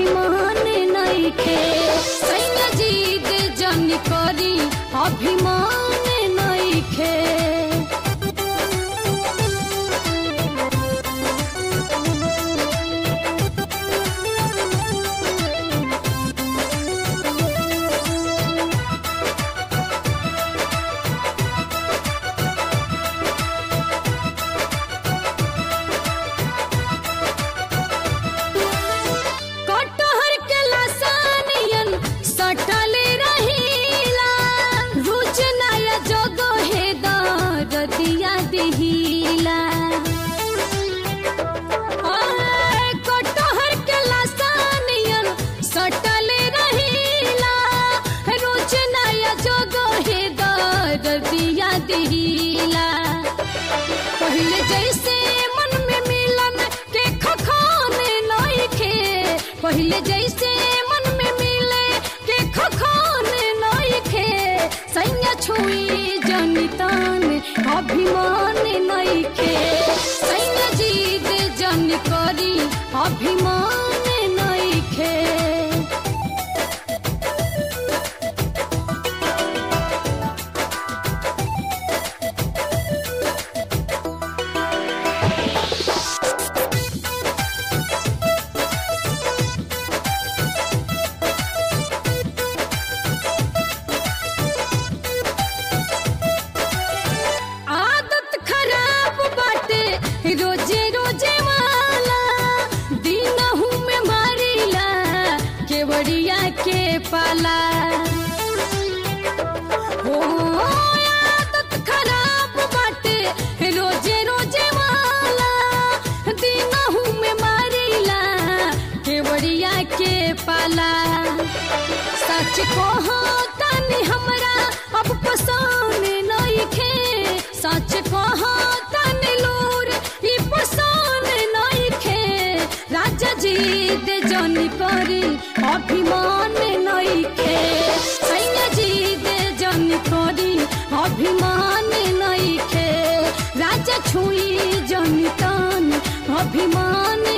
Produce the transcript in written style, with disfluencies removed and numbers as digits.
अभिमान नइखे सैया जीद जन करी अभिमान नइखे। दिया दिहिला कटहर के लसानियन सटल रहीला रोज नया जोगो हे दर दिया दिहिला। पहले जैसे मन में मिलन के खखाने नइखे पहले जैसे मन में मिले के खखाने नइखे सैया छुई जनितान अभिमान नइखे सैया जीद जन करी अभिमान नइखे। रोजे रोजे वाला दिनहु में मारिला केवड़िया के पाला हो आदत खराब बाटे रोजे रोजे वाला दिनहु में मारिला केवड़िया के पाला। सच कहो तनी हमरा अब पसंद नइखे सच कहो तनी लूर पसंद नइखे राजा जीद जन करी अभिमान नइखे सैया जीद जन करी अभिमान नइखे राजा छुई जन तन अभिमान